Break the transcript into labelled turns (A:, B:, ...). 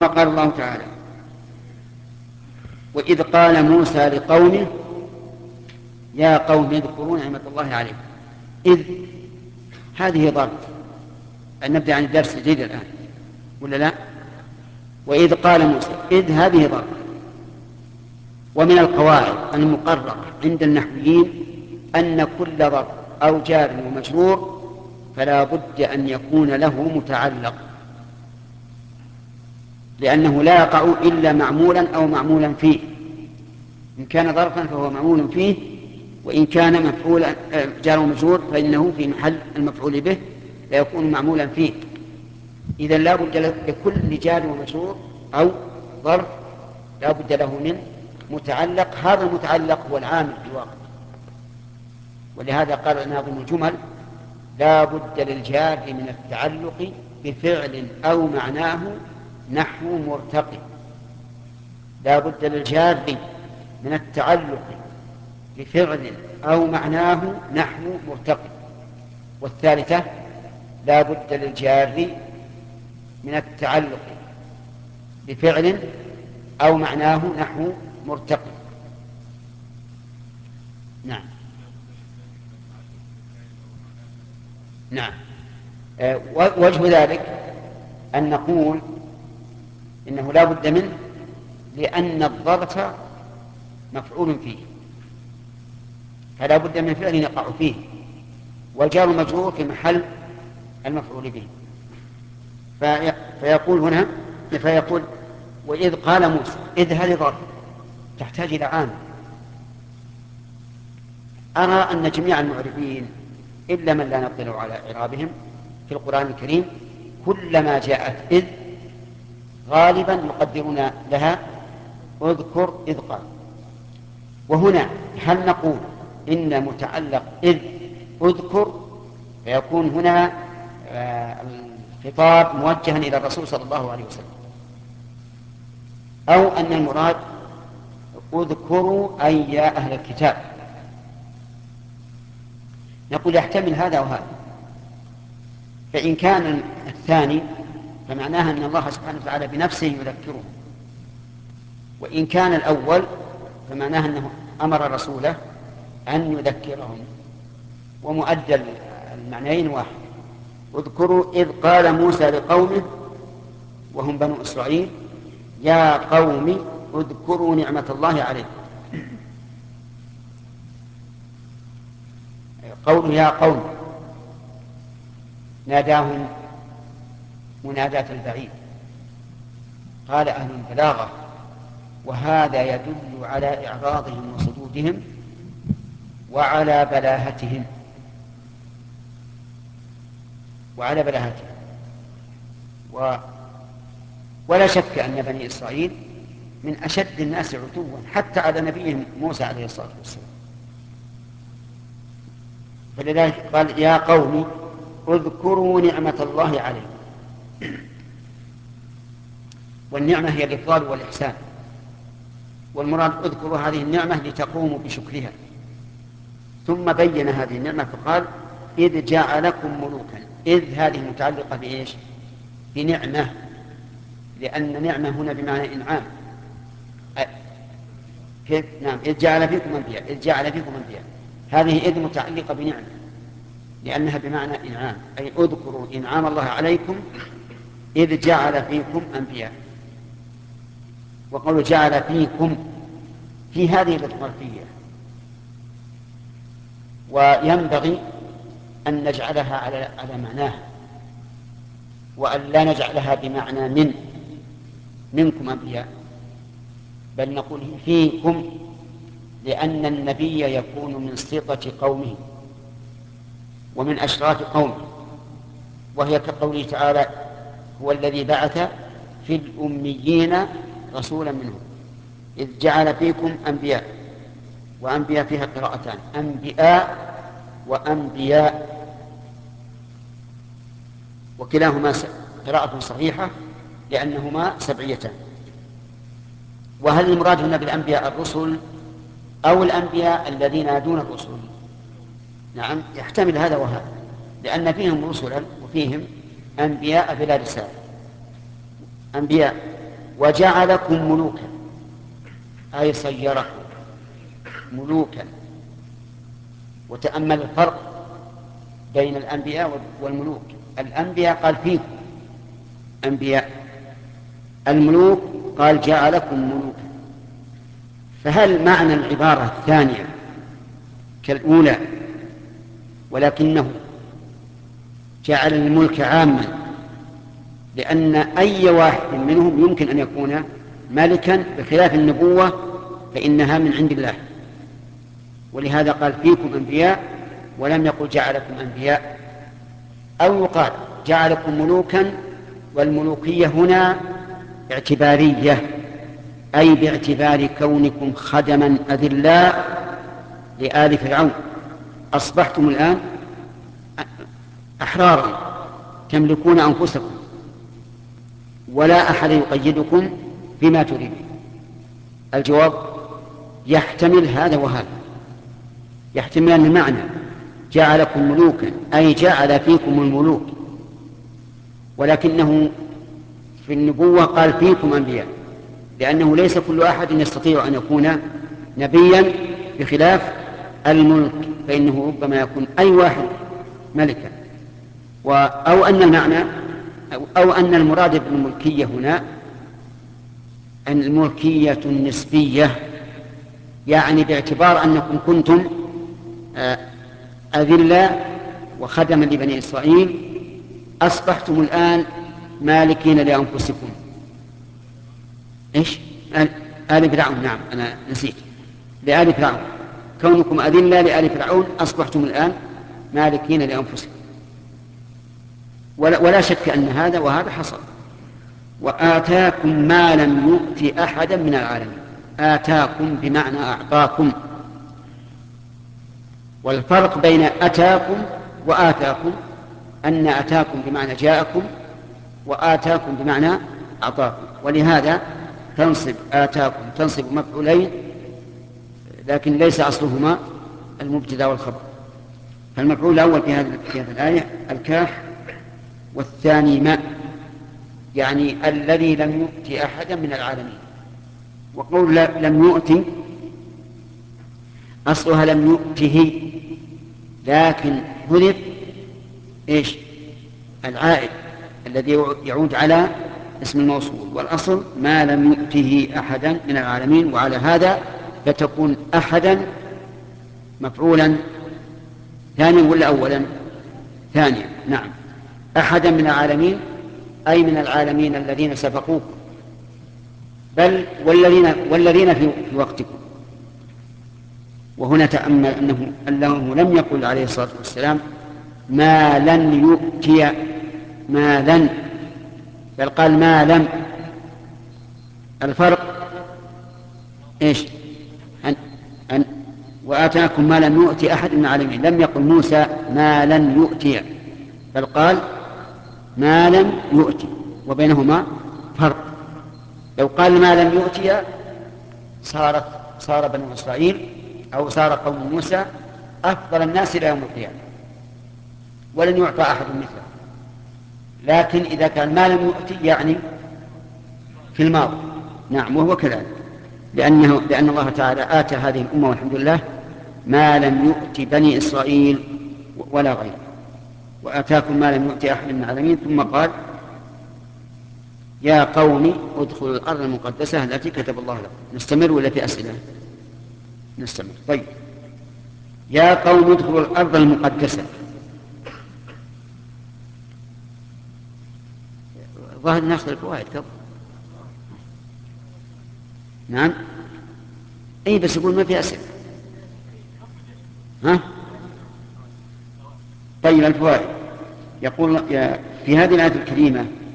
A: قال الله تعالى: وإذ قال موسى لقومه يا قوم اذكروا نعمة الله عليكم. إذ هذه ضرب، أن نبدأ عن الدرس الجديد الآن ولا لا؟ وإذ قال موسى، إذ هذه ضرب. ومن القواعد المقررة عند النحويين أن كل ضرب أو جار ومجرور فلا بد أن يكون له متعلق، لأنه لا يقع إلا معمولا أو معمولا فيه. إن كان ظرفا فهو معمول فيه، وإن كان مفعولا جار ومجرور فإنه في محل المفعول به لا يكون معمولا فيه. إذا لا بد لكل جار ومجرور أو ظرف لا بد له من متعلق. هذا المتعلق هو العامل في الواقع، ولهذا قال ناظم الجمل: لا بد للجار من التعلق بفعل أو معناه نحو مرتقي. لا بد للجار من التعلق بفعل أو معناه نحو مرتقي. والثالثة: لا بد للجار من التعلق بفعل أو معناه نحو مرتقي. نعم. نعم. وجه ذلك أن نقول إنه لا بد منه لأن الظرف مفعول فيه، فلا بد من فعل يقع فيه، والجار المجرور في محل المفعول به. فيقول هنا وإذ قال موسى. إذ هذه ظرف تحتاج إلى عامل. أرى أن جميع المعربين إلا من لا نطلع على إعرابهم في القرآن الكريم كلما جاءت إذ غالبا يقدرون لها اذكر إذ قال. وهنا هل نقول إن متعلق إذ اذكر فيكون هنا الخطاب موجها إلى الرسول صلى الله عليه وسلم، أو أن المراد اذكروا أي يا أهل الكتاب؟ نقول يحتمل هذا وهذا. فإن كان الثاني فمعناها أن الله سبحانه وتعالى بنفسه يذكره، وإن كان الأول فمعناها أنه أمر رسوله أن يذكرهم، ومؤدى المعنيين واحد. اذكروا إذ قال موسى لقومه وهم بنو إسرائيل يا قوم اذكروا نعمة الله عليكم. قول يا قوم ناداهم مناداة البعيد. قال أهل البلاغة وهذا يدل على إعراضهم وصدودهم وعلى بلاهتهم ولا شك أن بني إسرائيل من أشد الناس عتوا حتى على نبيهم موسى عليه الصلاة والسلام. فلذلك قال يا قوم اذكروا نعمة الله عليكم. والنعمة هي الإفضال والإحسان، والمراد اذكروا هذه النعمة لتقوموا بشكرها. ثم بين هذه النعمة فقال إذ جعلكم ملوكا. إذ هذه متعلقة بإيش؟ بنعمة، لأن نعمة هنا بمعنى إنعام. كيف؟ نعم. إذ جعل فيكم أنبياء. إذ جعل فيكم أنبياء هذه إذ متعلقة بنعمة لأنها بمعنى إنعام، أي اذكروا إنعام الله عليكم إذ جعل فيكم أنبياء. وقول جعل فيكم في هذه الظرفية، وينبغي أن نجعلها على معناها، وأن لا نجعلها بمعنى منكم أنبياء، بل نقول فيكم، لأن النبي يكون من سطة قومه ومن أشراف قومه، وهي كقوله تعالى هو الذي بعث في الأميين رسولا منهم إذ جعل فيكم أنبياء. وأنبياء فيها قراءتان، أنبياء وأنبياء، وكلاهما قراءة صحيحة لأنهما سبعيتان. وهل المراد هنا بالأنبياء الرسل أو الأنبياء الذين دون الرسل؟ نعم، يحتمل هذا وهذا، لأن فيهم رسلا وفيهم أنبياء بلا رسالة. أنبياء وجعلكم ملوكا أي صيركم ملوكا. وتأمل الفرق بين الأنبياء والملوك. الأنبياء قال فيكم أنبياء، الملوك قال جعلكم ملوكا. فهل معنى العبارة الثانية كالأولى ولكنه جعل الملك عاما، لأن أي واحد منهم يمكن أن يكون ملكا، بخلاف النبوة فإنها من عند الله، ولهذا قال فيكم أنبياء ولم يقل جعلكم أنبياء. أو يقال جعلكم ملوكا، والملوكية هنا اعتبارية، أي باعتبار كونكم خدما أذلاء لآل فرعون. أصبحتم الآن أحرارا تملكون أنفسكم ولا أحد يقيدكم بما تريدون. الجواب يحتمل هذا وهذا، يحتمل أن المعنى جعلكم ملوكا أي جعل فيكم الملوك، ولكنه في النبوة قال فيكم أنبياء، لأنه ليس كل أحد يستطيع أن يكون نبيا، بخلاف الملك فإنه ربما يكون أي واحد ملكا. أو أن المعنى أو أن المراد بالملكية هنا أن الملكية النسبية، يعني باعتبار أنكم كنتم أذلاء وخدما لبني إسرائيل، أصبحتم الآن مالكين لأنفسكم. إيش؟ آل فرعون، نعم أنا نسيت، لآل فرعون، كونكم أذلاء لآل فرعون أصبحتم الآن مالكين لأنفسكم. ولا شك أن هذا وهذا حصل. وآتاكم ما لم يؤت أحدا من العالمين. آتاكم بمعنى أعطاكم، والفرق بين أتاكم وآتاكم أن أتاكم بمعنى جاءكم، وآتاكم بمعنى أعطاكم. ولهذا تنصب آتاكم تنصب مفعولين، لكن ليس أصلهما المبتدأ والخبر. فالمفعول الأول في هذه الآية الكاف، والثاني ما، يعني الذي لم يؤت أحدا من العالمين. وقول لم يؤت أصلها لم يؤته، لكن حذف إيش؟ العائد الذي يعود على اسم الموصول، والأصل ما لم يؤته أحدا من العالمين. وعلى هذا فتكون أحدا مفعولا ثانيا ولا أولا؟ ثانيا، نعم، أحدا من العالمين أي من العالمين الذين سبقوكم، بل والذين في وقتكم. وهنا تأمل أنه لم يقل عليه الصلاة والسلام ما لن يؤتي ما لن، بل قال ما لم. الفرق إيش؟ وآتاكم ما لم يؤتي أحد من العالمين. لم يقل موسى ما لن يؤتي، بل قال ما لم يؤتي، وبينهما فرق. لو قال ما لم يؤتي صار بنو إسرائيل أو صار قوم موسى أفضل الناس إلى يوم القيامة، ولن يعطى أحد مثله. لكن إذا كان ما لم يؤتي يعني في الماضي، نعم، وهو كذلك، لأن الله تعالى آتى هذه الأمة والحمد لله ما لم يؤت بني إسرائيل ولا غيره. وآتاكم ما لم يؤت أحد من العالمين. ثم قال يا قوم ادخلوا الأرض المقدسة التي كتب الله لكم. نستمر ولا في أسئلة؟ نستمر. طيب، يا قوم ادخلوا الأرض المقدسة. ظاهر ناخذ الفوائد قبل. نعم، أي بس يقول ما في أسئلة. ها؟ طيب، الفوائد. يقول في هذه الآية الكريمة